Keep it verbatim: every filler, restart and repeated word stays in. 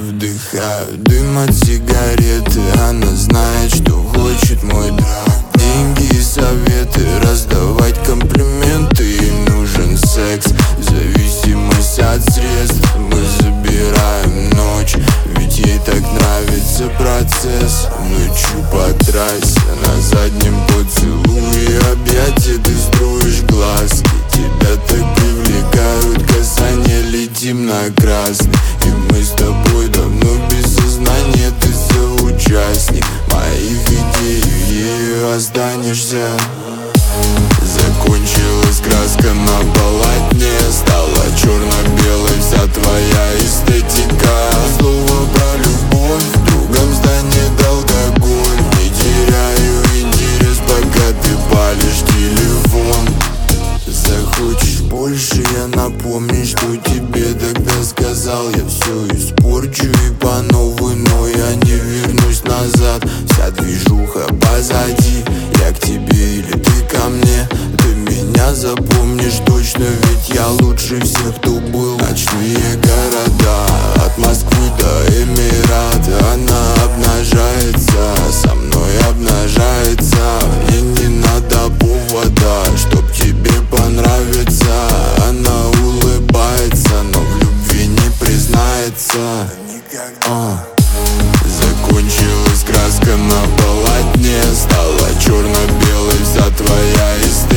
вдыхаю дым от сигареты. Она знает, что хочет мой драк. Деньги и советы, раздавать комплименты. Ей нужен секс, зависимость от средств. Мы забираем ночь, ведь ей так нравится процесс. Ночью по трассе, на заднем поцелуе объятия ты строишь глазки. Тебя так привлекают касания, летим на красный. И мы с тобой давно без сознания, ты соучастник моих идей, ею останешься. Закончилась краска на полотне, стала черно-белой вся твоя эстетика. Слово про любовь, в другом здании алкоголь. Не теряю интерес, пока ты палишь телефон. Захочешь больше, я напомню, что тебе тогда сказал. Я все испорчу и по новой, но я не вернусь назад. Вся движуха позади, я к тебе или ты ко мне. Ты меня запомнишь точно, ведь я лучше всех, кто был. Ночные города, от Москвы до Эмирата. Она обнажается, со мной обнажается. Мне не надо повода, чтоб тебе понравится. Она улыбается, но в любви не признается. а. Закончилась краска на полотне, стала черно-белой вся твоя история.